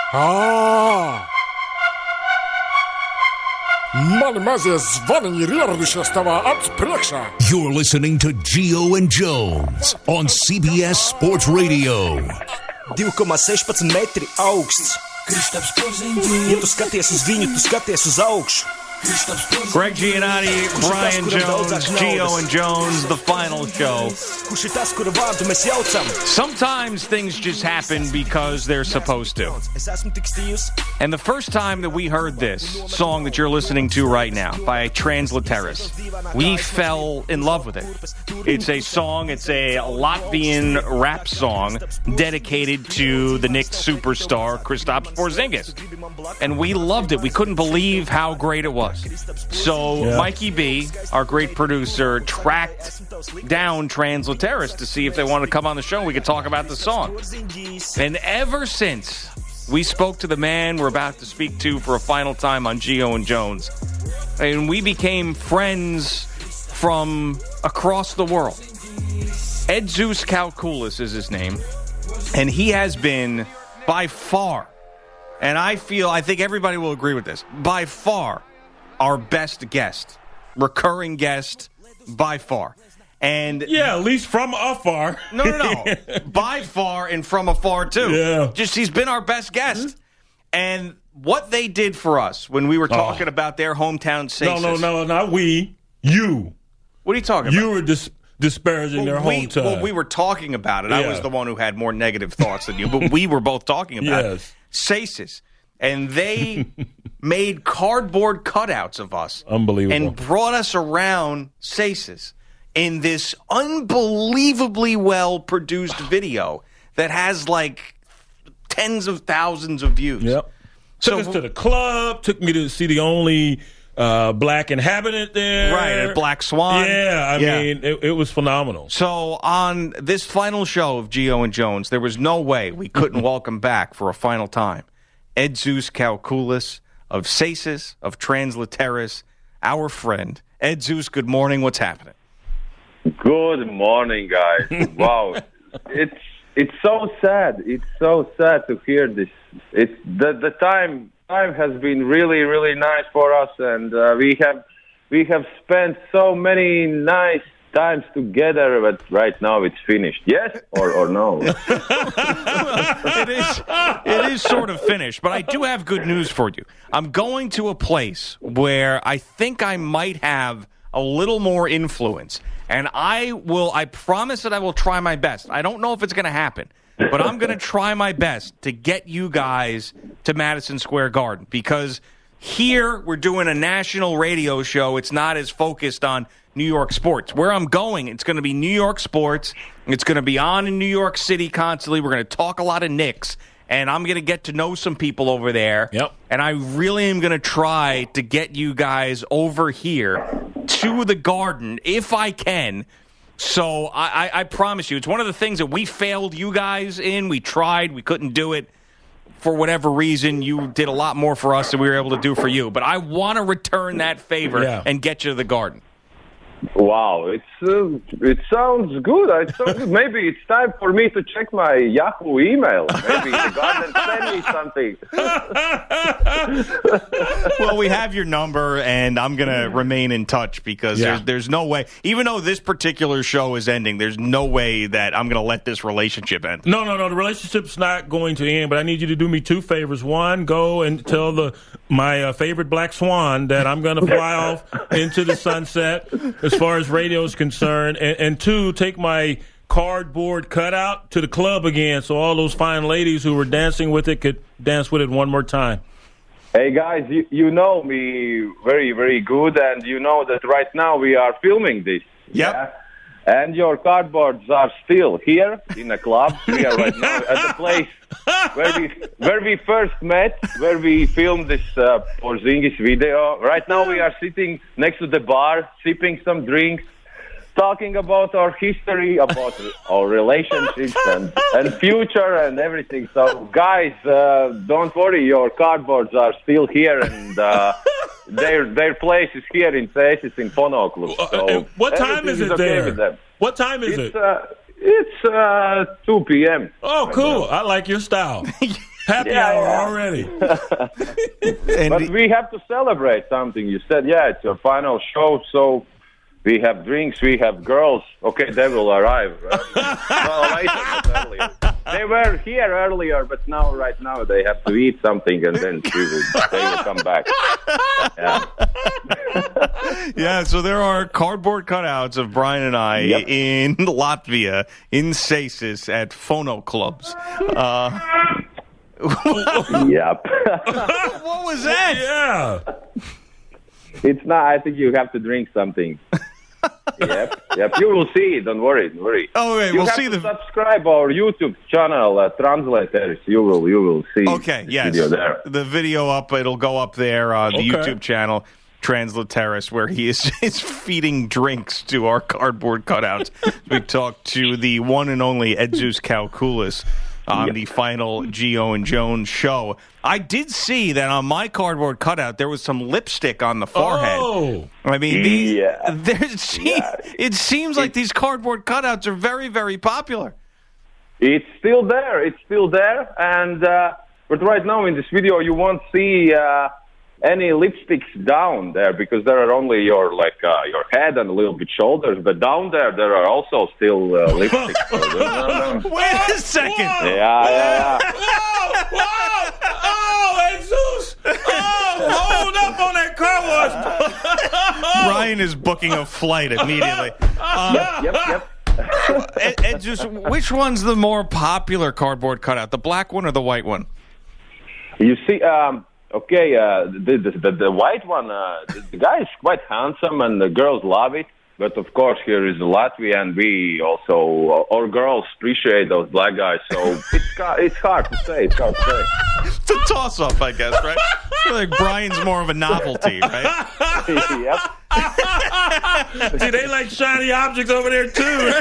Мальмазе звонни рердущего отпрекша. You're listening to Gio and Jones on CBS Sports Radio. 2,16 metri augsts. Ja tu skaties uz viņu, tu skaties uz augšu. Greg Giannotti, Brian Jones, Gio and Jones, the final show. Sometimes things just happen because they're supposed to. And the first time that we heard this song that you're listening to right now by Transliteris, we fell in love with it. It's a song, it's a Latvian rap song dedicated to the Knicks superstar Kristaps Porzingis. And we loved it. We couldn't believe how great it was. So Mikey B, our great producer, tracked down Transliteris to see if they wanted to come on the show and we could talk about the song. And ever since we spoke to the man we're about to speak to for a final time on Gio and Jones, and we became friends from across the world. Edzus Kalkoulis is his name, and he has been by far, and I think everybody will agree with this, by far our best guest, recurring guest, by far. And yeah, at least from afar. No. By far and from afar, too. Yeah. Just he's been our best guest. And what they did for us when we were talking about their hometown Saces. No, not we. You. What are you talking about? You were disparaging their hometown. Well, we were talking about it. Yeah. I was the one who had more negative thoughts than you, but we were both talking about it. Saces. And they made cardboard cutouts of us. Unbelievable. And brought us around Saces in this unbelievably well-produced video that has like tens of thousands of views. Yep. Took us to the club, took me to see the only black inhabitant there. Right, at Black Swan. Yeah, I mean, it was phenomenal. So on this final show of Gio and Jones, there was no way we couldn't welcome back for a final time Edzus Kalkoulis of Saces, of Transliteris, our friend. Edzus, good morning. What's happening? Good morning, guys. Wow. It's so sad. It's so sad to hear this. It's the time has been really, really nice for us, and we have spent so many nice times together, but right now it's finished. Yes or no? Well, it is sort of finished, but I do have good news for you. I'm going to a place where I think I might have a little more influence, and I promise that I will try my best. I don't know if it's going to happen, but I'm going to try my best to get you guys to Madison Square Garden, because here we're doing a national radio show. It's not as focused on New York sports. Where I'm going, it's going to be New York sports. It's going to be on in New York City constantly. We're going to talk a lot of Knicks, and I'm going to get to know some people over there. Yep. And I really am going to try to get you guys over here to the Garden if I can. So I promise you, it's one of the things that we failed you guys in. We tried. We couldn't do it. For whatever reason, you did a lot more for us than we were able to do for you. But I want to return that favor and get you to the Garden. Wow, it sounds good. Maybe it's time for me to check my Yahoo email. Maybe the Garden send me something. Well, we have your number, and I'm going to remain in touch because there's no way, even though this particular show is ending, there's no way that I'm going to let this relationship end. No. The relationship's not going to end, but I need you to do me two favors. One, go and tell my favorite Black Swan that I'm going to fly off into the sunset as far as radio is concerned, and two, take my cardboard cutout to the club again so all those fine ladies who were dancing with it could dance with it one more time. Hey, guys, you know me very, very good, and you know that right now we are filming this. Yep. Yeah? And your cardboards are still here in the club. We are right now at the place where we first met, where we filmed this Porzingis video. Right now we are sitting next to the bar, sipping some drinks, talking about our history, about our relationships and future and everything. So, guys, don't worry, your cardboards are still here, and their place is here in Saces in Ponoklu. So what time is it there? With them. What time is it? It's 2 p.m. Oh, cool. I like your style. Happy hour already. But we have to celebrate something. You said, it's your final show, so we have drinks, we have girls. Okay, they will arrive. Well, later, but earlier. They were here earlier, but right now, they have to eat something, and then they will come back. Yeah. Yeah, so there are cardboard cutouts of Brian and I in Latvia, in Sasis, at Phono Clubs. Yep. What was that? Yeah. It's not. I think you have to drink something. Yep. You will see. Don't worry. Oh, wait, we'll see the. Subscribe our YouTube channel, Translators. You will see. Okay. Yes. Video there. The video up. It'll go up there on the YouTube channel, Translateris, where he is feeding drinks to our cardboard cutouts. We talked to the one and only Edzus Kalkulis on the final Gio and Jones show. I did see that on my cardboard cutout there was some lipstick on the forehead. Oh. I mean, it seems like these cardboard cutouts are very, very popular. It's still there. And but right now in this video you won't see any lipsticks down there because there are only your head and a little bit shoulders. But down there are also still lipsticks. Wait a second. Whoa. Yeah. Whoa! Oh, Jesus! Oh, hold up on that car wash. Brian is booking a flight immediately. Yep. Edzus, which one's the more popular cardboard cutout, the black one or the white one? You see, okay, the white one, the guy is quite handsome and the girls love it. But of course, here is Latvia, and we also, our girls appreciate those black guys. So it's hard to say. It's a toss-up, I guess, right? I feel like Brian's more of a novelty, right? Yep. See, they like shiny objects over there, too.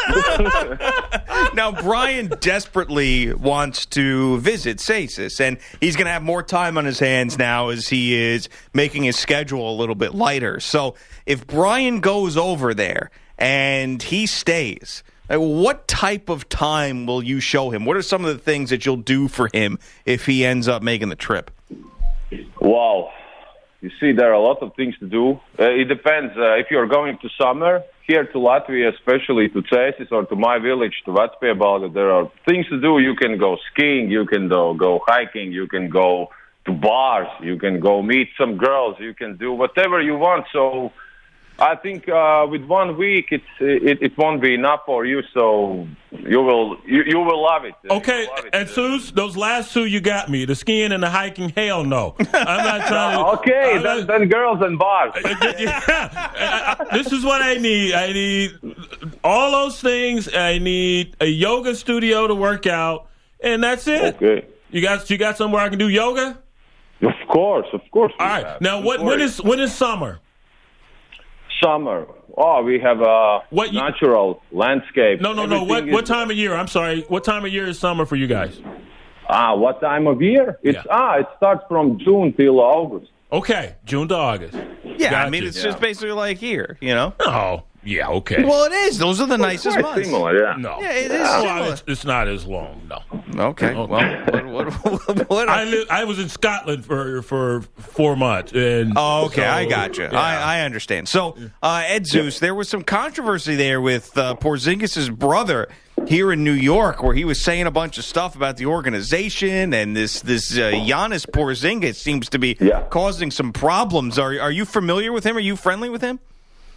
Now, Brian desperately wants to visit Sasis, and he's going to have more time on his hands now as he is making his schedule a little bit lighter. So if Brian goes over there and he stays, what type of time will you show him? What are some of the things that you'll do for him if he ends up making the trip? Wow. You see, there are a lot of things to do. It depends. If you're going to summer, here to Latvia, especially to Cēsis or to my village, to Vecpiebalga, there are things to do. You can go skiing, you can go hiking, you can go to bars, you can go meet some girls, you can do whatever you want. So I think with 1 week, it won't be enough for you. So you will love it. Okay, and Seuss, those last two you got me, the skiing and the hiking. Hell no, I'm not trying to. Okay, then girls and bars. This is what I need. I need all those things. I need a yoga studio to work out, and that's it. Okay. You got somewhere I can do yoga? Of course. All right. Now, when is summer? Summer. Oh, we have a natural landscape. No. What time of year? I'm sorry. What time of year is summer for you guys? What time of year? It starts from June till August. Okay, June to August. Yeah, gotcha. I mean, it's just basically like here, you know? Oh, yeah, okay. Well, it is. Those are the nicest months. Similar, yeah. No. Yeah, it is similar. It's not as long, no. Okay, well, what I was in Scotland for 4 months. And I got you. Yeah. I understand. So, Edzus, there was some controversy there with Porzingis' brother here in New York, where he was saying a bunch of stuff about the organization, and this Giannis Porzingis seems to be causing some problems. Are you familiar with him? Are you friendly with him?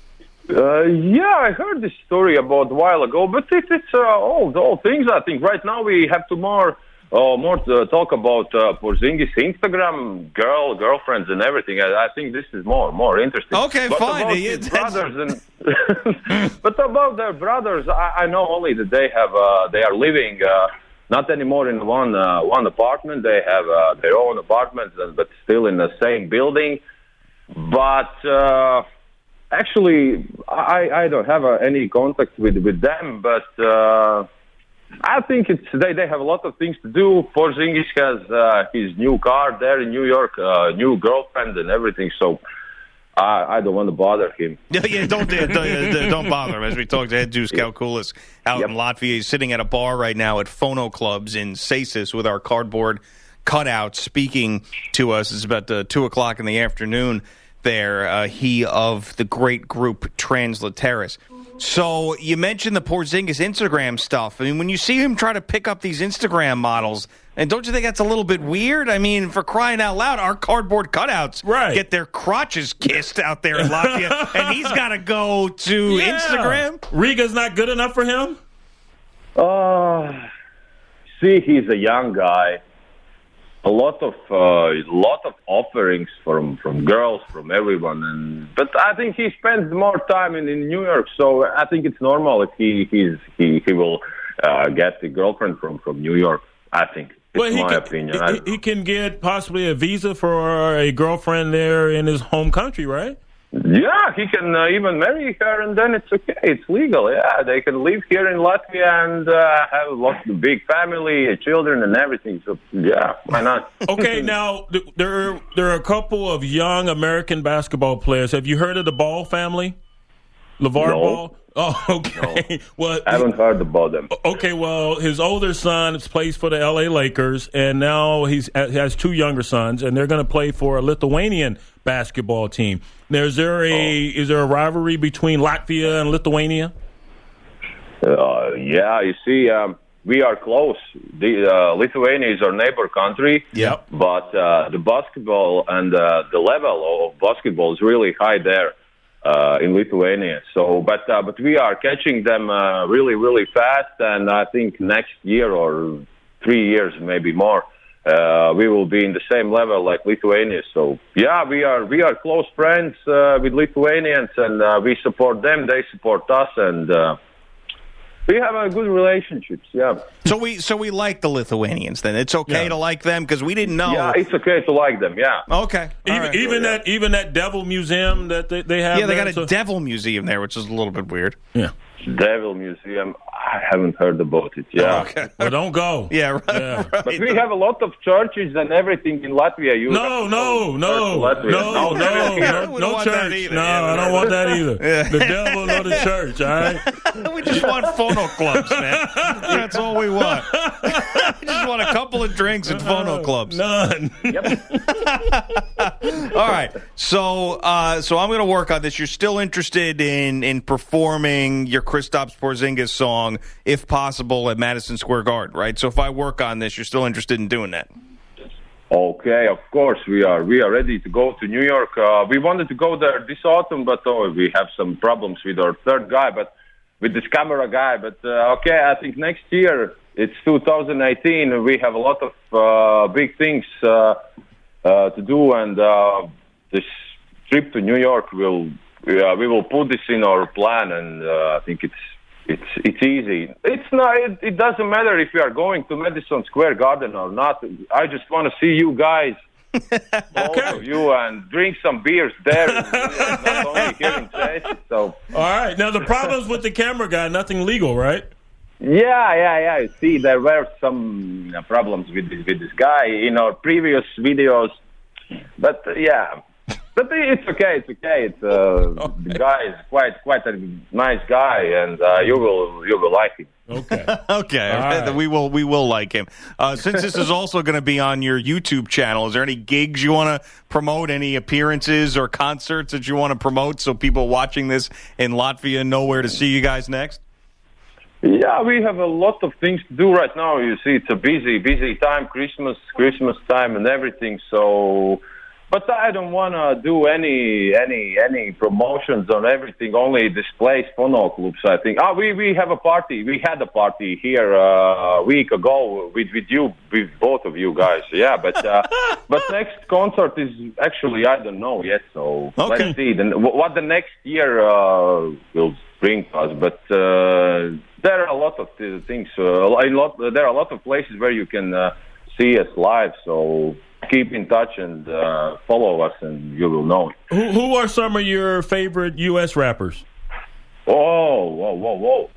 I heard this story about a while ago, but it's old things. I think right now we have to more to talk about Porzingis' Instagram girlfriends and everything. I think this is more interesting. Okay, but fine. About his brothers but about their brothers, I know only that they are living not anymore in one apartment. They have their own apartments, but still in the same building. But actually, I don't have any contact with them, but I think they have a lot of things to do. Porzingis has his new car there in New York, new girlfriend and everything. So I don't want to bother him. Yeah, don't bother him. As we talked to Head Juice Kalkulis out in Latvia, he's sitting at a bar right now at Phono Clubs in Sasis with our cardboard cutouts speaking to us. It's about 2 o'clock in the afternoon there, he of the great group Transliteris. So you mentioned the Porzingis Instagram stuff. I mean, when you see him try to pick up these Instagram models, and don't you think that's a little bit weird? I mean, for crying out loud, our cardboard cutouts get their crotches kissed out there in Latvia, and he's got to go to Instagram? Riga's not good enough for him? See, he's a young guy. A lot of offerings from girls, from everyone, but I think he spends more time in New York, so I think it's normal if he will get a girlfriend from New York. I think. It's my opinion. He can get possibly a visa for a girlfriend there in his home country, right? Yeah, he can even marry her, and then it's okay. It's legal. Yeah, they can live here in Latvia and have a big family, children, and everything. So yeah, why not? Okay, now there are a couple of young American basketball players. Have you heard of the Ball family? LeVar Ball? Oh, okay. No. Well, I haven't heard about them. Okay, well, his older son plays for the L.A. Lakers, and now he has 2 younger sons, and they're going to play for a Lithuanian basketball team. Is there a rivalry between Latvia and Lithuania? Yeah, you see, we are close. Lithuania is our neighbor country. Yep. But the basketball and the level of basketball is really high there. In Lithuania, but we are catching them really, really fast, and I think next year or 3 years, maybe more, we will be in the same level like Lithuania. So yeah, we are close friends with Lithuanians, and we support them. They support us, and we have a good relationships. Yeah. So we like the Lithuanians. Then it's okay to like them because we didn't know. Yeah, it's okay to like them. Yeah. Okay. Even that Devil Museum that they have. Yeah, they got a Devil Museum there, which is a little bit weird. Yeah. Devil Museum. I haven't heard about it. Yeah. Okay. Well, don't go. Yeah, right. Yeah. But we have a lot of churches and everything in Latvia. No church. No, I don't want that either. Yeah. The devil, no the church. All right. We just want phono clubs, man. That's all we want. We just want a couple of drinks at phono clubs. None. All right. So I'm going to work on this. You're still interested in performing your Kristaps Porzingis song, if possible, at Madison Square Garden, right? So if I work on this, you're still interested in doing that? Okay, of course we are. We are ready to go to New York. We wanted to go there this autumn, but we have some problems with our third guy, with this camera guy. But okay, I think next year, it's 2018. We have a lot of big things to do, and this trip to New York we will put this in our plan, and I think it's easy. It's not. It doesn't matter if we are going to Madison Square Garden or not. I just want to see you guys, both of you, and drink some beers there. Not only here in Chase. So. All right. Now the problems with the camera guy, nothing legal, right? Yeah. See, there were some problems with this guy in our previous videos, but yeah. But it's okay. The guy is quite a nice guy, and you will like him. Okay. Right. We will like him. Since this is also going to be on your YouTube channel, is there any gigs you want to promote? Any appearances or concerts that you want to promote so people watching this in Latvia know where to see you guys next? Yeah, we have a lot of things to do right now. You see, it's a busy time, Christmas time, and everything. So. But I don't want to do any promotions on everything. Only displays phono clubs. I think. We have a party. We had a party here a week ago with you, with both of you guys. Yeah, but next concert is actually I don't know yet. So let's see. Then what the next year will bring us. But there are a lot of things. There are a lot of places where you can see us live. So. Keep in touch and follow us, and you will know. Who are some of your favorite U.S. rappers? Whoa.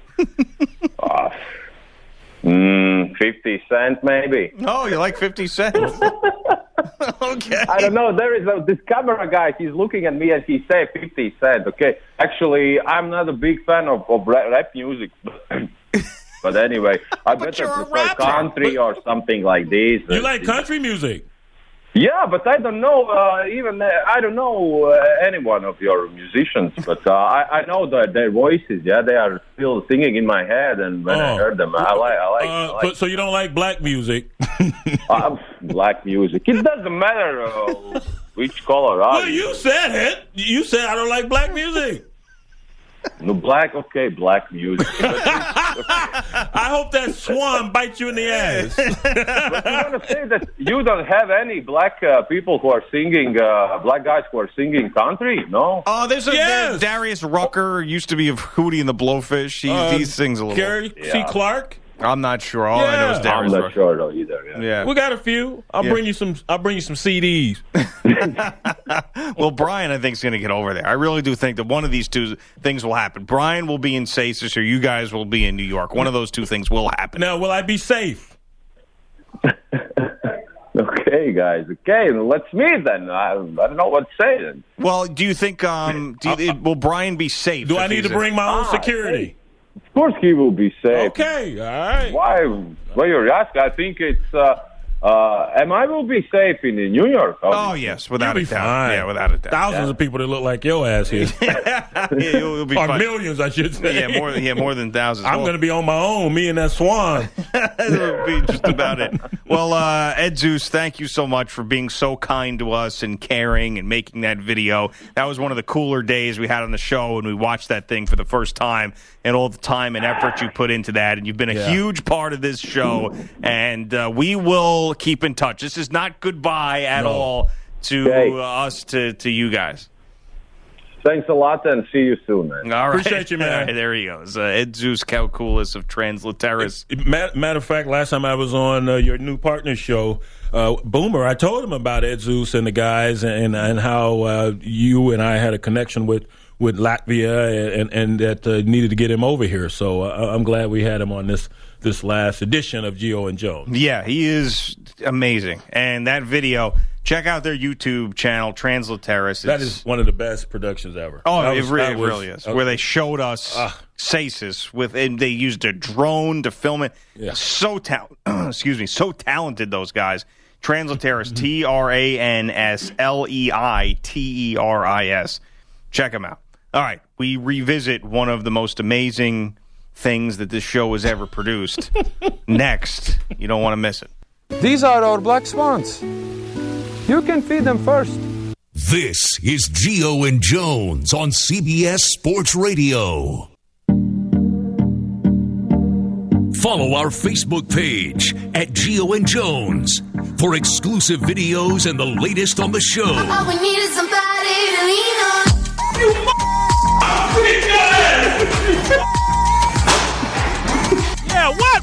50 Cent, maybe. Oh, you like 50 Cent? Okay. I don't know. There is this camera guy. He's looking at me and he said 50 Cent. Okay. Actually, I'm not a big fan of rap music. But anyway, I better prefer country or something like this. You like country music? Yeah, but I don't know I don't know any one of your musicians, but I know that their voices. Yeah, they are still singing in my head, and when I heard them, I like. So you don't like black music? Black music. It doesn't matter which color. Well, you said it. You said I don't like black music. No, black music. I hope that swan bites you in the ass. But you want to say that you don't have any black people who are singing, black guys who are singing country? No? Oh, there's Darius Rucker, used to be of Hootie and the Blowfish. He sings a little. Gary C. Clark? I'm not sure. All I know is Darius I'm not Rucker. sure though either. Yeah. We got a few. I'll bring you some CDs. Well, Brian, I think, is going to get over there. I really do think that one of these two things will happen. Brian will be in Saces, or you guys will be in New York. One of those two things will happen. Now, will I be safe? Okay, guys. Okay, let's meet then. I don't know what to say then. Well, do you think will Brian be safe? Do I need to bring my own security? Of course he will be safe. Okay, all right. Why? Well, you're asking. I think it's. I will be safe in New York. Oh yes, without a doubt. Fine. Yeah, without a doubt. Thousands of people that look like your ass here. You'll be or fine. Millions, I should say. Yeah, more than thousands. I'm going to be on my own, me and that swan. That would be just about it. Well, Ed Zeus, thank you so much for being so kind to us and caring and making that video. That was one of the cooler days we had on the show, and we watched that thing for the first time, and all the time and effort you put into that. And you've been a huge part of this show, and we will keep in touch. This is not goodbye at all to us, to you guys. Thanks a lot, and see you soon, man. All right. Appreciate you, man. Right, there he goes. Ed Zeus Kalkoulis of Transliteris. Matter of fact, last time I was on your new partner show, Boomer, I told him about Ed Zeus and the guys and how you and I had a connection with Latvia and that needed to get him over here. So I'm glad we had him on this last edition of Gio and Jones. Yeah, he is amazing. And that video, check out their YouTube channel, Transliteris. That is one of the best productions ever. Oh, it really is. Where they showed us Saces and they used a drone to film it. Yeah. So so talented, those guys. Transliteris, TransLeiteris. Check them out. All right, we revisit one of the most amazing things that this show has ever produced. Next, you don't want to miss it. These are our black swans. You can feed them first. This is Gio and Jones on CBS Sports Radio. Follow our Facebook page at Gio and Jones for exclusive videos and the latest on the show. All we need is somebody to lean on. Yeah, what?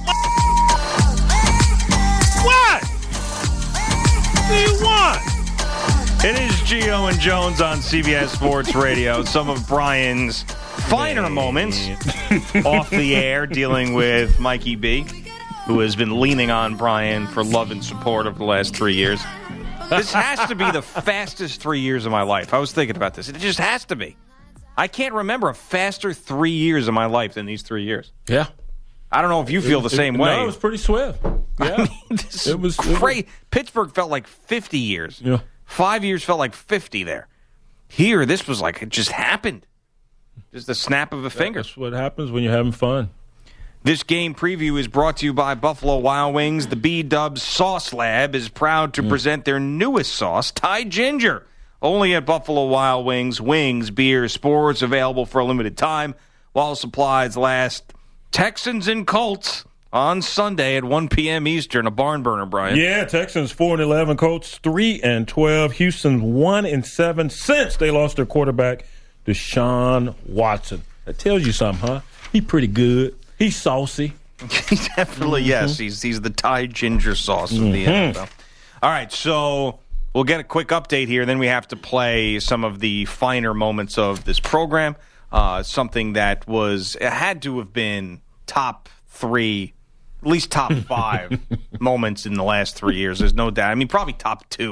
What? What do you want? It is Gio and Jones on CBS Sports Radio. Some of Brian's finer moments off the air, dealing with Mikey B, who has been leaning on Brian for love and support over the last 3 years. This has to be the fastest 3 years of my life. I was thinking about this. It just has to be. I can't remember a faster 3 years of my life than these 3 years. Yeah. I don't know if you feel the same way. No, it was pretty swift. Yeah. I mean, this is great. Pittsburgh felt like 50 years. Yeah. 5 years felt like 50 there. Here, this was like it just happened. Just the snap of a finger. That's what happens when you're having fun. This game preview is brought to you by Buffalo Wild Wings. The B-Dubs Sauce Lab is proud to present their newest sauce, Thai Ginger. Only at Buffalo Wild Wings. Wings, beer, sports available for a limited time while supplies last. Texans and Colts on Sunday at 1 p.m. Eastern. A barn burner, Brian. Yeah, Texans 4-11, Colts 3-12, Houston 1-7 since they lost their quarterback, Deshaun Watson. That tells you something, huh? He pretty good. He's saucy. He definitely, yes. He's the Thai ginger sauce of the NFL. All right, so we'll get a quick update here. Then we have to play some of the finer moments of this program. Something that had to have been top 3, at least top 5 moments in the last 3 years. There's no doubt. I mean, probably top 2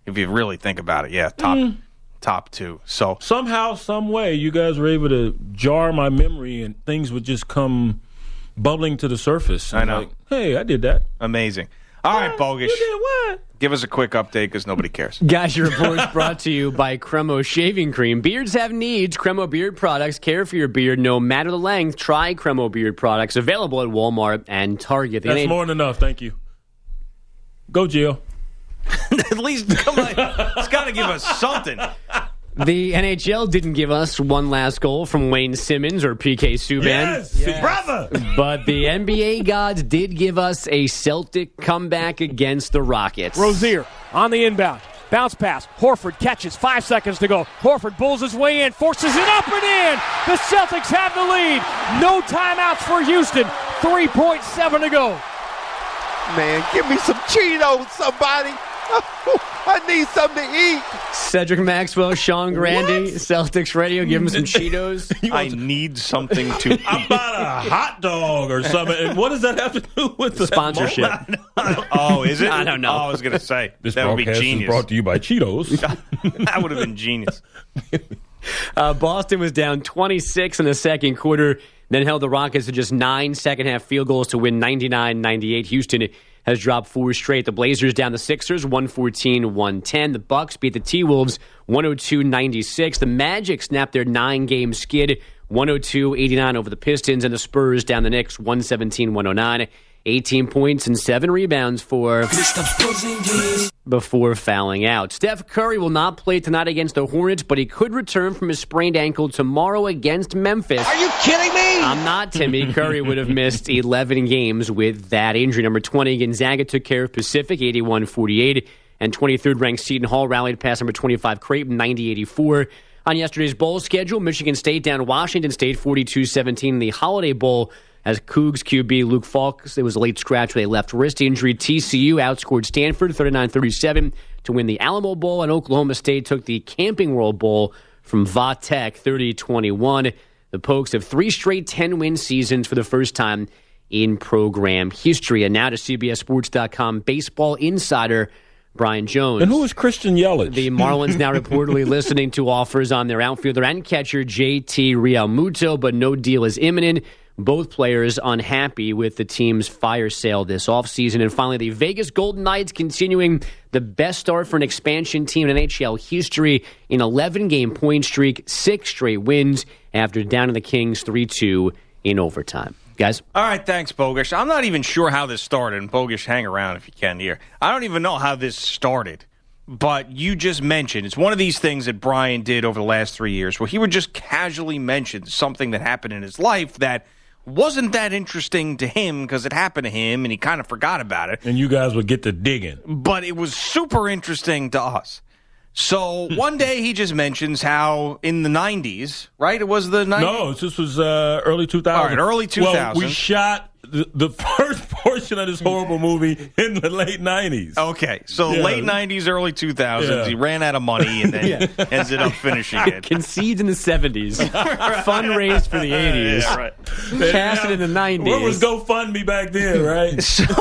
If you really think about it, top two. So somehow, some way, you guys were able to jar my memory, and things would just come bubbling to the surface. I know. Like, hey, I did that. Amazing. All right, Bogus. You did what? Give us a quick update because nobody cares. Guys, your report's brought to you by Cremo Shaving Cream. Beards have needs. Cremo Beard products care for your beard no matter the length. Try Cremo Beard products available at Walmart and Target. That's more than enough. Thank you. Go, Gio. At least, come on. It's got to give us something. The NHL didn't give us one last goal from Wayne Simmons or PK Subban. Yes, brother. But the NBA gods did give us a Celtic comeback against the Rockets. Rozier on the inbound. Bounce pass. Horford catches. 5 seconds to go. Horford bulls his way in. Forces it up and in. The Celtics have the lead. No timeouts for Houston. 3.7 to go. Man, give me some Cheetos, somebody. I need something to eat. Cedric Maxwell, Sean Grande, Celtics Radio. Give him some Cheetos. I need something to eat. How about a hot dog or something? And what does that have to do with the sponsorship? Oh, is it? I don't know. Oh, I was going to say. This that would be broadcast genius. is brought to you by Cheetos. That would have been genius. Boston was down 26 in the second quarter, then held the Rockets to just 9 second-half field goals to win 99-98. Houston has dropped 4 straight. The Blazers down the Sixers 114-110. The Bucks beat the T-Wolves 102-96. The Magic snapped their 9-game skid 102-89 over the Pistons, and the Spurs down the Knicks 117-109. 18 points and 7 rebounds for before fouling out. Steph Curry will not play tonight against the Hornets, but he could return from his sprained ankle tomorrow against Memphis. Are you kidding me? I'm not, Timmy. Curry would have missed 11 games with that injury. Number 20, Gonzaga took care of Pacific 81-48, and 23rd-ranked Seton Hall rallied past number 25 Creighton 90-84. On yesterday's bowl schedule, Michigan State down Washington State 42-17 in the Holiday Bowl. As Cougs QB Luke Falk, it was a late scratch with a left wrist injury. TCU outscored Stanford 39-37 to win the Alamo Bowl, and Oklahoma State took the Camping World Bowl from Va Tech 30-21. The Pokes have 3 straight 10-win seasons for the first time in program history. And now to CBSSports.com baseball insider Brian Jones. And who is Christian Yelich? The Marlins now reportedly listening to offers on their outfielder and catcher JT Realmuto, but no deal is imminent. Both players unhappy with the team's fire sale this offseason. And finally, the Vegas Golden Knights continuing the best start for an expansion team in NHL history in 11-game point streak, 6 straight wins after downing the Kings 3-2 in overtime. Guys? All right, thanks, Bogish. I'm not even sure how this started. And Bogish, hang around if you can here. I don't even know how this started. But you just mentioned, it's one of these things that Brian did over the last 3 years where he would just casually mention something that happened in his life that wasn't that interesting to him because it happened to him and he kind of forgot about it. And you guys would get to digging. But it was super interesting to us. So one day he just mentions how in the 90s, right? It was the 90s? No, this was early 2000s. All right, early 2000s. Well, we shot the first portion of this horrible movie in the late 90s. Okay, so late 90s, early 2000s. He ran out of money and then ended up finishing it. Conceived in the 70s. Fundraised for the 80s. Yeah, right. Cast it in the 90s. What was GoFundMe back then, right?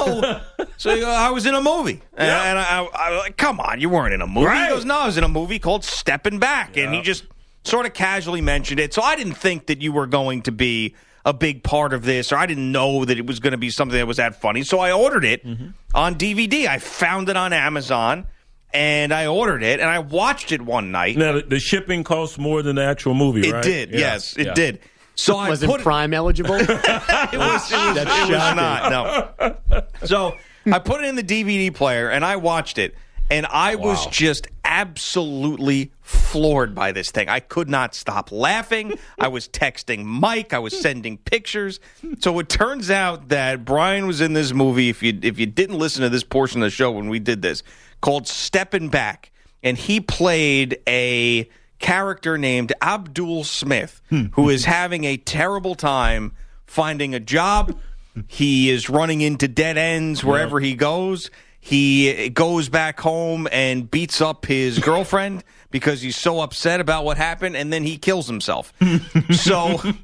So I was in a movie. And I like, come on, you weren't in a movie. Right. He goes, no, I was in a movie called Stepping Back. And he just sort of casually mentioned it. So I didn't think that you were going to be a big part of this, or I didn't know that it was going to be something that was that funny. So I ordered it on DVD. I found it on Amazon, and I ordered it, and I watched it one night. Now, the shipping costs more than the actual movie, right? It did, yes, it did. So I was it Prime eligible? It was not, no. So I put it in the DVD player, and I watched it, and I was just absolutely floored by this thing. I could not stop laughing. I was texting Mike. I was sending pictures. So it turns out that Brian was in this movie, if you didn't listen to this portion of the show when we did this, called Steppin' Back, and he played a character named Abdul Smith, who is having a terrible time finding a job. He is running into dead ends wherever he goes. He goes back home and beats up his girlfriend because he's so upset about what happened, and then he kills himself. So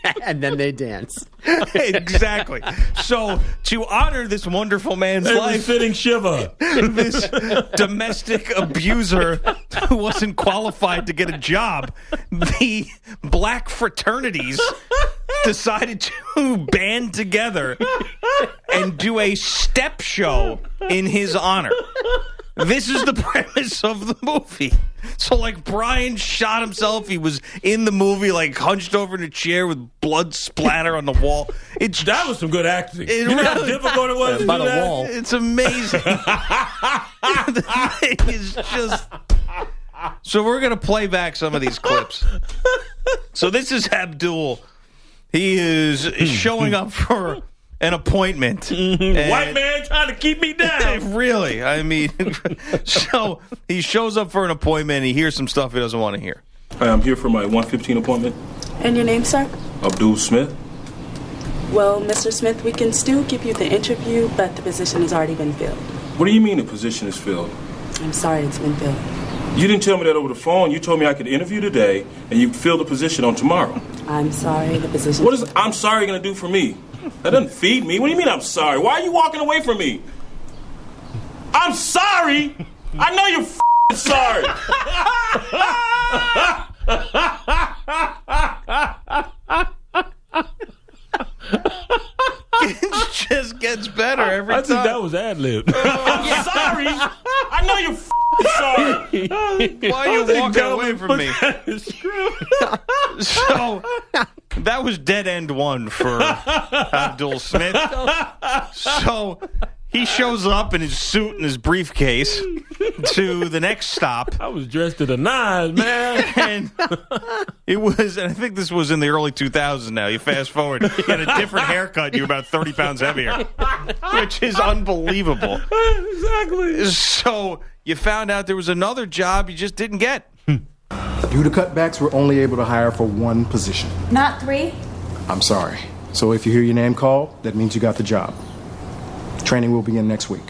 And then they dance. Exactly. So, to honor this wonderful man's life, fitting Shiva, this domestic abuser who wasn't qualified to get a job, the black fraternities decided to band together and do a step show in his honor. This is the premise of the movie. So, like, Brian shot himself. He was in the movie, like, hunched over in a chair with blood splatter on the wall. That was some good acting. You know how difficult it was to do that? Wall. It's amazing. The thing is just... So we're going to play back some of these clips. So this is Abdul. He is showing up for an appointment. White man trying to keep me down. Really? I mean, so he shows up for an appointment and he hears some stuff he doesn't want to hear. Hi, I'm here for my 1:15 appointment. And your name, sir? Abdul Smith. Well, Mr. Smith, we can still give you the interview, but the position has already been filled. What do you mean the position is filled? I'm sorry, it's been filled. You didn't tell me that over the phone. You told me I could interview today and you fill the position on tomorrow. I'm sorry, the position... What is I'm sorry going to do for me? That doesn't feed me. What do you mean I'm sorry? Why are you walking away from me? I'm sorry? I know you're sorry. It just gets better every time. I think that was ad-lib. I'm sorry. I know you're sorry. Why are you walking away from me? So, that was dead end one for Abdul Smith. So, he shows up in his suit and his briefcase to the next stop. I was dressed to the nines, man. And it was, and I think this was in the early 2000s now. You fast forward, you had a different haircut, you're about 30 pounds heavier, which is unbelievable. Exactly. So, you found out there was another job you just didn't get. Due to cutbacks, we're only able to hire for one position. Not 3? I'm sorry. So if you hear your name called, that means you got the job. Training will begin next week.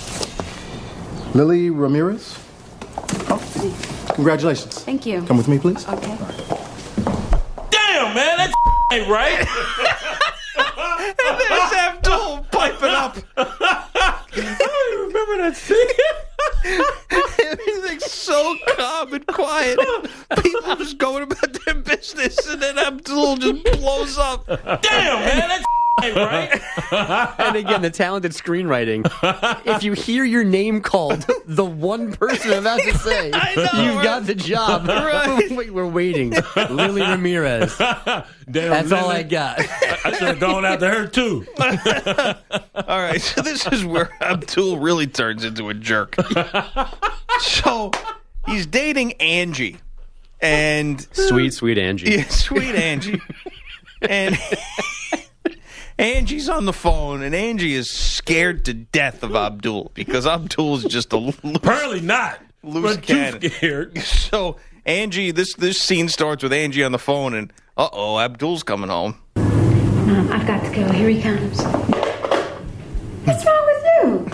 Lily Ramirez? Oh, congratulations. Thank you. Come with me, please. Okay. Damn, man, that ain't right. And there's Abdul piping up. I remember that scene. Everything's so calm and quiet. People just going about their business, and then Abdul just blows up. Damn, man, that ain't right. And again, the talented screenwriting. If you hear your name called, the one person I'm about to say, you've got the job. Right. We're waiting. Lily Ramirez. Damn, that's Lily. all I got. I should have gone after her, too. All right, so this is where Abdul really turns into a jerk. So, he's dating Angie. And Sweet Angie. Yeah, sweet Angie. And Angie's on the phone, and Angie is scared to death of Abdul because Abdul is just a apparently not loose cannon. Too scared. So Angie, this scene starts with Angie on the phone, and Abdul's coming home. Mom, I've got to go. Here he comes. What's wrong with you?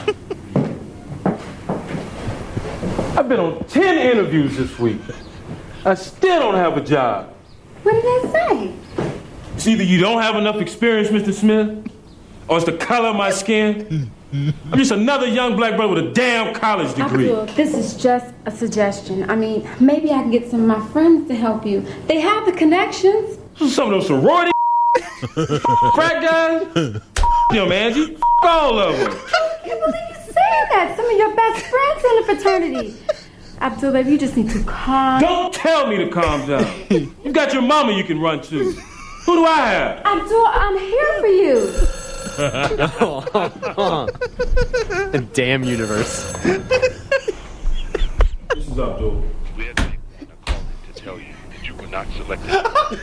I've been on 10 interviews this week. I still don't have a job. What did they say? It's either you don't have enough experience, Mr. Smith, or it's the color of my skin. I'm just another young black brother with a damn college degree. Abdul, this is just a suggestion. I mean, maybe I can get some of my friends to help you. They have the connections. Some of those sorority frat guys. Angie. All of them. I can't believe you say that. Some of your best friends in the fraternity. Abdul, baby, you just need to calm. Don't tell me to calm down. You got your mama you can run to. Who do I have? Abdul, I'm here for you. The damn universe. This is Abdul. We had people calling to tell you that you were not selected.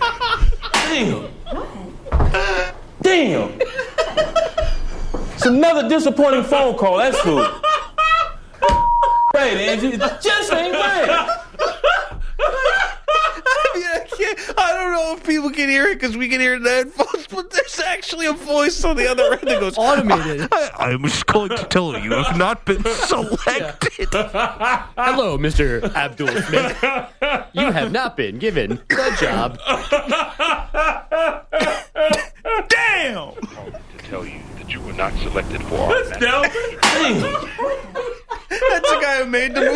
Damn. It's another disappointing phone call. That's who. Right, Angie. It just ain't right. I don't know if people can hear it because we can hear it in the headphones, but there's actually a voice on the other end that goes automated. I was going to tell you have not been selected. Hello, Mr. Abdul Smith. You have not been given the job. Damn! To tell you that you were not selected for our That's That's the guy who made the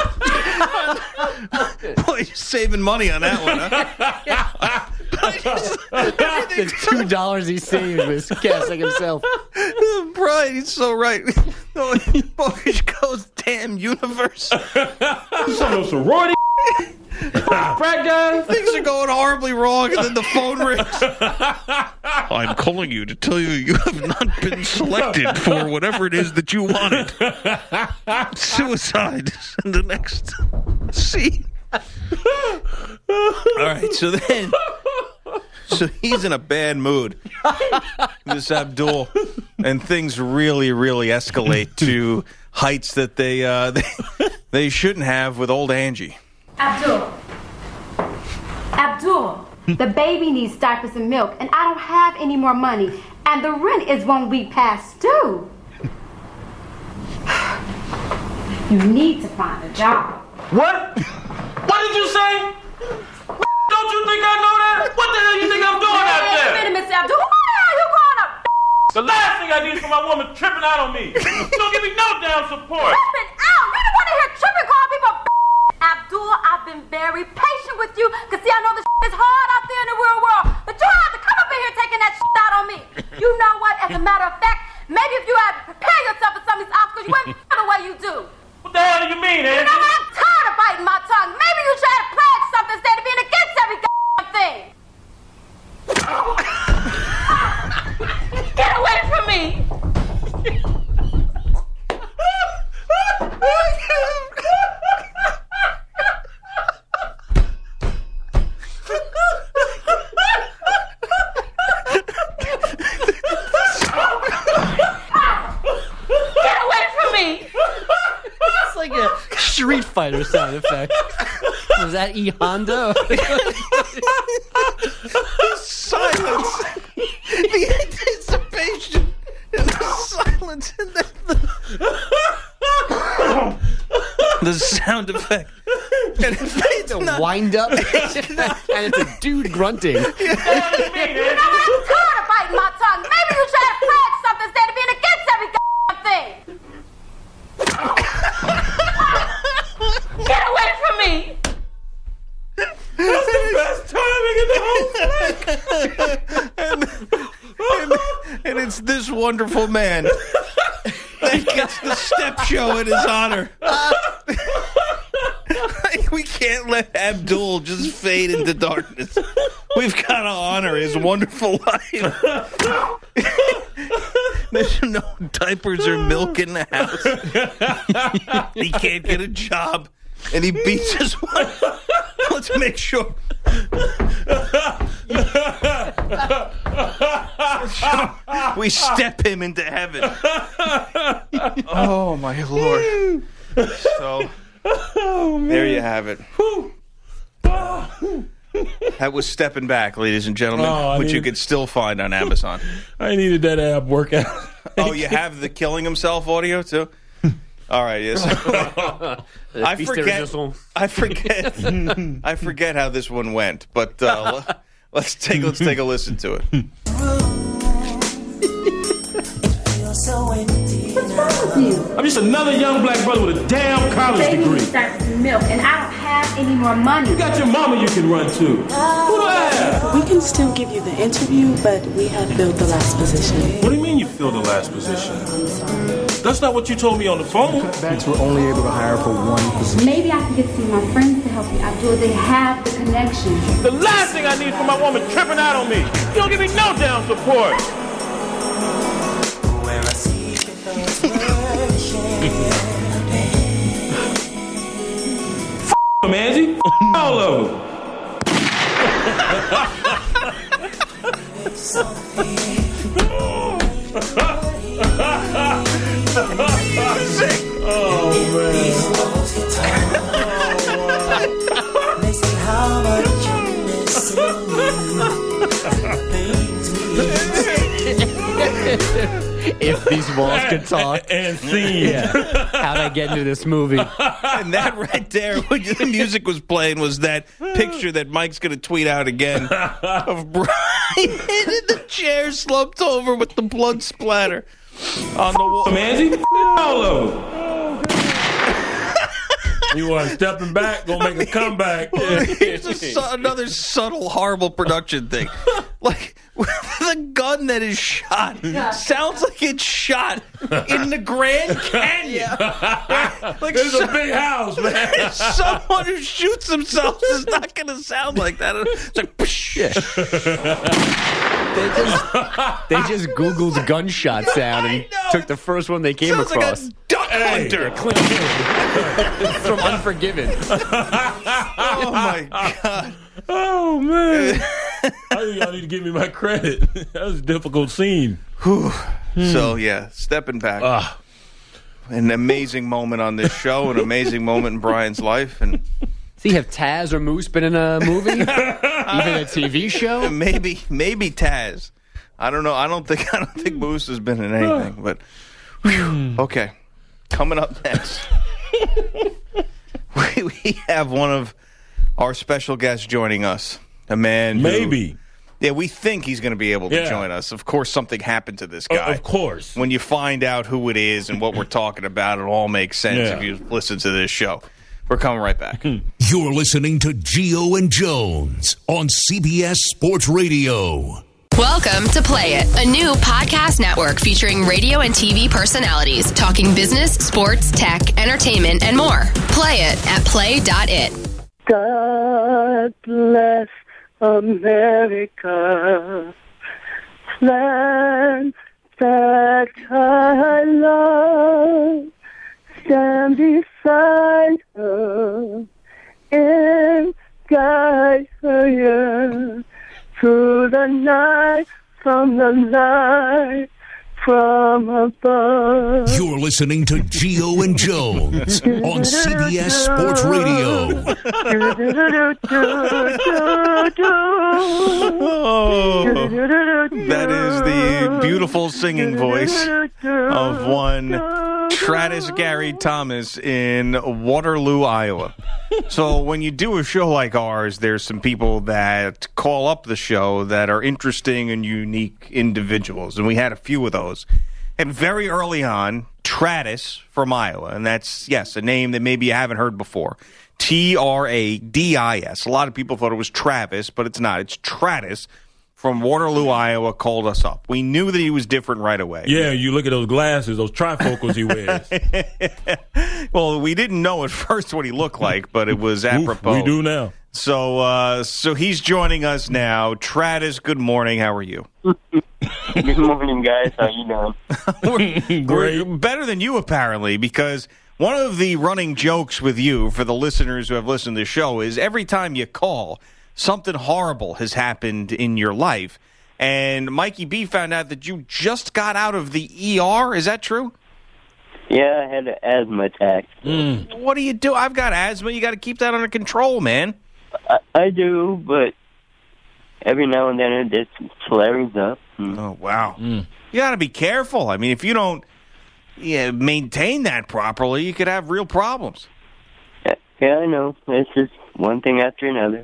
movie. Boy, you're saving money on that one, huh? The $2 he saved was casting himself. Brian, he's so right. Bogus goes, damn universe. Some sorority. Frat guy. Things are going horribly wrong, and then the phone rings. I'm calling you to tell you you have not been selected for whatever it is that you wanted. Suicide in the next scene. All right, so he's in a bad mood, this Abdul, and things really, really escalate to heights that they shouldn't have with old Angie. Abdul, the baby needs diapers and milk, and I don't have any more money, and the rent is 1 week past due. You need to find a job. What? What did you say? Don't you think I know that? What the hell you think I'm doing out there? Wait a minute, Mr. Abdul. Who the hell you going up? The last thing I need is for my woman tripping out on me. Don't give me no damn support. Tripping out? You don't want to hear tripping call people. Abdul, I've been very patient with you, because see, I know this is hard out there in the real world, but you have to come up in here taking that out on me. You know what? As a matter of fact, maybe if you had prepared yourself for some of these obstacles, you wouldn't feel the way you do. What the hell do you mean, Angie? You know what? I'm tired of biting my tongue. Maybe you try to pledge something instead of being against every thing. Get away from me. Get away from me. It's like a Street Fighter sound effect. Was that E Honda? The silence, the anticipation, and the silence, and then the sound effect. And it's a wind up, and it's a dude grunting. You know what? I'm tired of biting my tongue. Maybe you try to pledge something instead of being against every thing. Get away from me. That's the best timing in the whole thing. and it's this wonderful man that gets the step show in his honor. We can't let Abdul just fade into darkness. We've got to honor his wonderful life. There's no diapers or milk in the house. He can't get a job, and he beats his wife. Let's make sure. We step him into heaven. Oh, my Lord. So, there you have it. That was Stepping Back, ladies and gentlemen, which you could still find on Amazon. I needed that ab workout. Oh, you have the killing himself audio, too? All right, yes. I forget how this one went, but let's take a listen to it. What's wrong with you? I'm just another young black brother with a damn college Baby degree. needs diapers and milk, and I don't have any more money. You got your mama you can run to. Who do I have? We can still give you the interview, but we have filled the last position. What do you mean you filled the last position? That's not what you told me on the phone. Cutbacks were only able to hire for one position. Maybe I can get some of my friends to help you, Abdul. They have the connection. The last thing I need is for my woman tripping out on me. You don't give me no damn support. F*** Angie. All of them. Oh, man. these walls could talk. And scene. Yeah. How'd I get into this movie? And that right there, when the music was playing, was that picture that Mike's going to tweet out again of Brian in the chair slumped over with the blood splatter on the wall. Man, all of them. You are stepping back, gonna make a comeback. It's another subtle, horrible production thing. Like, the gun that is shot sounds like it's shot in the Grand Canyon. Like there's a big house, man. Someone who shoots themselves is not going to sound like that. It's like, They just Googled gunshot sound and took the first one they came sounds across. Like a duck hunter. From Unforgiven. Oh, my God. Oh, man. I think y'all need to give me my credit. That was a difficult scene. So, yeah, stepping back. An amazing moment on this show, an amazing moment in Brian's life. And does he have Taz or Moose been in a movie? Even a TV show? Maybe Taz. I don't know. I don't think Moose has been in anything. But okay, coming up next, we have one of our special guests joining us. A man who, yeah, we think he's going to be able to join us. Of course, something happened to this guy. Of course. When you find out who it is and what we're talking about, it all makes sense if you listen to this show. We're coming right back. You're listening to Gio and Jones on CBS Sports Radio. Welcome to Play It, a new podcast network featuring radio and TV personalities talking business, sports, tech, entertainment, and more. Play it at play.it. God bless America, land that I love. Stand beside her and guide her through the night, from the light from above. You're listening to Gio and Jones on CBS Sports Radio. That is the beautiful singing voice of one Travis Gary Thomas in Waterloo, Iowa. So when you do a show like ours, there's some people that call up the show that are interesting and unique individuals, and we had a few of those. And very early on, Travis from Iowa, and that's, yes, a name that maybe you haven't heard before. Tradis. A lot of people thought it was Travis, but it's not. It's Travis from Waterloo, Iowa, called us up. We knew that he was different right away. Yeah, you look at those glasses, those trifocals he wears. Well, we didn't know at first what he looked like, but it was apropos. We do now. So he's joining us now. Travis, good morning. How are you? Good morning, guys. How you doing? We're better than you, apparently, because one of the running jokes with you, for the listeners who have listened to the show, is every time you call, something horrible has happened in your life. And Mikey B found out that you just got out of the ER. Is that true? Yeah, I had an asthma attack. What do you do? I've got asthma. You got to keep that under control, man. I do, but every now and then it just flares up. Oh, wow. You got to be careful. I mean, if you don't maintain that properly, you could have real problems. Yeah, I know. It's just one thing after another.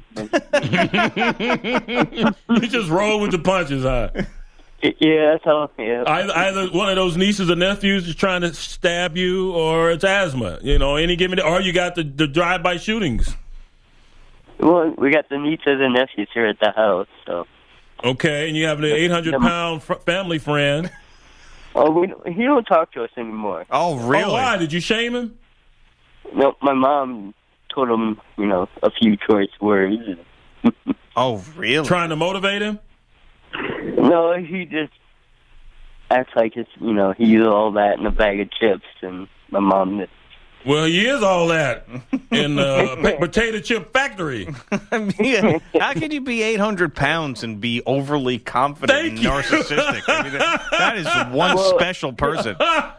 You just roll with the punches, huh? Yeah, that's all. Yeah. Either one of those nieces or nephews is trying to stab you, or it's asthma. You know, any given, or you got the drive-by shootings. Well, we got the nieces and nephews here at the house, so. Okay, and you have an 800-pound family friend. Oh, he don't talk to us anymore. Oh, really? Oh, why? Did you shame him? No, my mom told him, a few choice words. Oh, really? Trying to motivate him? No, he just acts like it's, he's all that in a bag of chips, and my mom just... Well, he is all that in the potato chip factory. I mean, how can you be 800 pounds and be overly confident and narcissistic? I mean, that is one special person.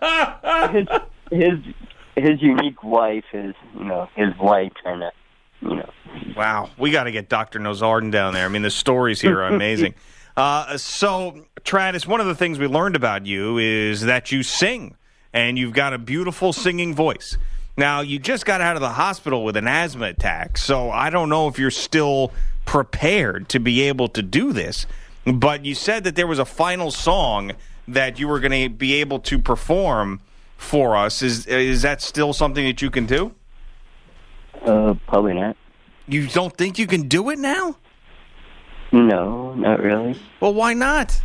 His unique wife is, his wife kind of, Wow. We got to get Dr. Nozarden down there. I mean, the stories here are amazing. So, Travis, one of the things we learned about you is that you sing, and you've got a beautiful singing voice. Now, you just got out of the hospital with an asthma attack, so I don't know if you're still prepared to be able to do this, but you said that there was a final song that you were going to be able to perform for us. Is that still something that you can do? Probably not. You don't think you can do it now? No, not really. Well, why not?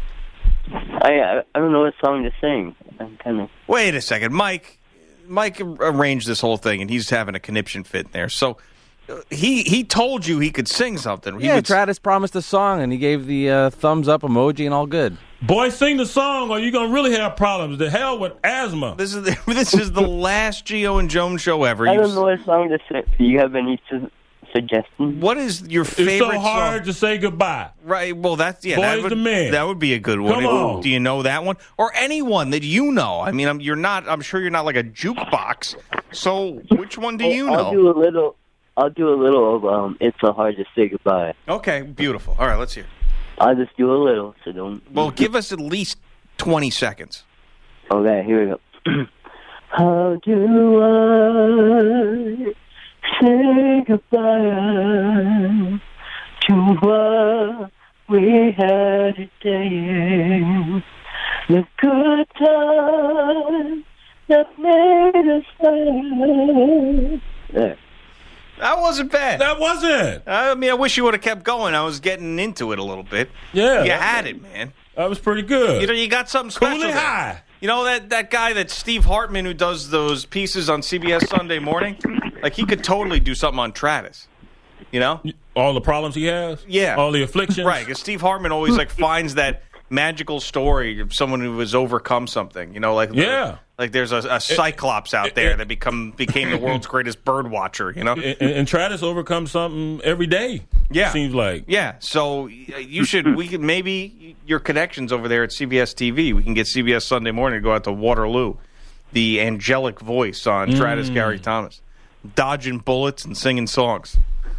I don't know what song to sing. I'm kind of... Wait a second. Mike arranged this whole thing, and he's having a conniption fit in there. So he told you he could sing something. Travis promised a song, and he gave the thumbs up emoji and all good. Boy, sing the song, or you're going to really have problems. The hell with asthma. This is the last Gio and Jones show ever. I don't know what song to sing. Do you have any suggestions? What is your favorite song? It's so hard to say goodbye. Right, well, that's... Yeah, Boy's the man. That would be a good one. Come on. Do you know that one? Or anyone that you know. I mean, I'm sure you're not like a jukebox. So which one do you know? I'll do a little of It's So Hard to Say Goodbye. Okay, beautiful. All right, let's hear. I'll just do a little, so don't... Well, give us at least 20 seconds. Okay, here we go. How do I say goodbye to what we had today? The good times that made us laugh. There. That wasn't bad. That wasn't. I mean, I wish you would have kept going. I was getting into it a little bit. Yeah. You had it, man. That was pretty good. You know, you got something special Cooley there. High. You know, that guy, that Steve Hartman, who does those pieces on CBS Sunday Morning? Like, he could totally do something on Travis. You know? All the problems he has? Yeah. All the afflictions? Right, because Steve Hartman always, finds that magical story of someone who has overcome something. You know, like there's a cyclops out there that became the world's greatest bird watcher, you know? And Travis overcomes something every day. Yeah. Seems like. Yeah. So we could maybe your connections over there at CBS TV, we can get CBS Sunday Morning to go out to Waterloo, the angelic voice on Travis Gary Thomas, dodging bullets and singing songs.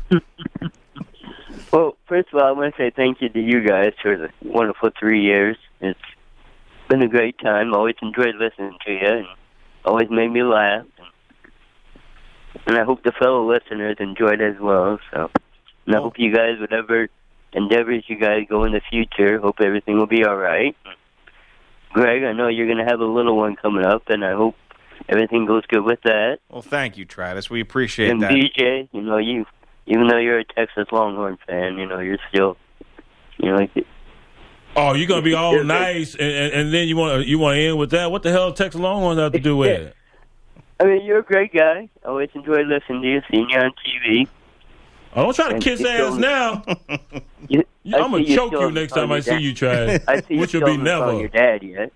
Well, first of all, I want to say thank you to you guys for the wonderful 3 years. It's been a great time. Always enjoyed listening to you, and always made me laugh. And I hope the fellow listeners enjoyed as well. So, and I hope you guys, whatever endeavors you guys go in the future, hope everything will be all right. Greg, I know you're going to have a little one coming up, and I hope everything goes good with that. Well, thank you, Travis. We appreciate and that. And BJ, you know, even though you're a Texas Longhorn fan, you know, you're still, you know, like... Oh, you're gonna be all nice, and then you want to end with that? What the hell does Texas Longhorns have to do with it? I mean, you're a great guy. I always enjoy listening to you, seeing you on TV. Oh, don't try to kiss ass now. I'm gonna choke you next time I see you, Travis. Which will be never. Your dad yet?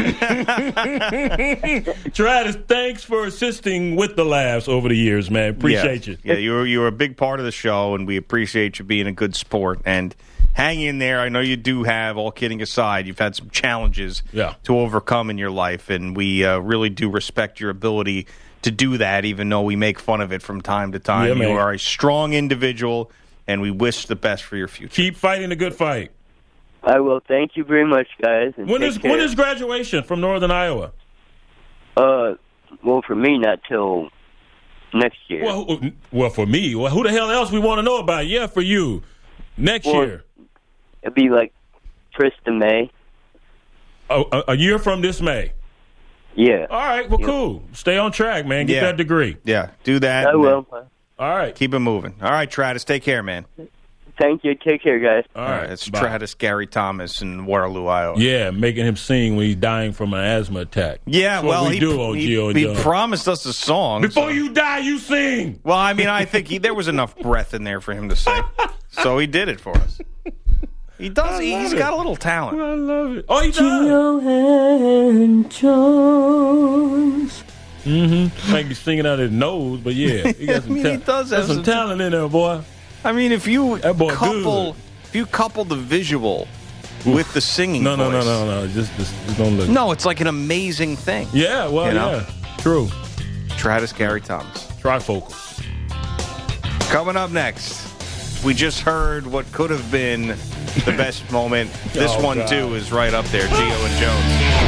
Travis, thanks for assisting with the laughs over the years, man. Appreciate you. Yeah, you were a big part of the show, and we appreciate you being a good sport. And hang in there. I know you do have, all kidding aside, you've had some challenges to overcome in your life, and we really do respect your ability to do that, even though we make fun of it from time to time. Yeah, you are a strong individual, and we wish the best for your future. Keep fighting the good fight. I will. Thank you very much, guys. And when is graduation from Northern Iowa? Well, for me, not till next year. Well, for me, who the hell else we want to know about? Yeah, for you, next year. It'll be like 1st of May. Oh, a year from this May. Yeah. All right. Well, cool. Stay on track, man. Get that degree. Yeah. Do that. I will. All right. Keep it moving. All right, Travis. Take care, man. Thank you. Take care, guys. All right. It's Travis Gary Thomas in Waterloo, Iowa. Yeah, making him sing when he's dying from an asthma attack. Yeah, That's he promised us a song. Before you die, you sing. Well, I mean, I think there was enough breath in there for him to sing. So he did it for us. He does. He's got a little talent. I love it. Oh, he does. Gio and Jones. Might be singing out his nose, but yeah, he got some he does have some talent in there, boy. I mean, if you couple the visual with the singing, no, voice, just don't look. No, it's like an amazing thing. Yeah, well, yeah, true. Travis Gary Thomas, trifocals. Coming up next, We just heard what could have been the best moment. This one, too, is right up there. Gio and Jones.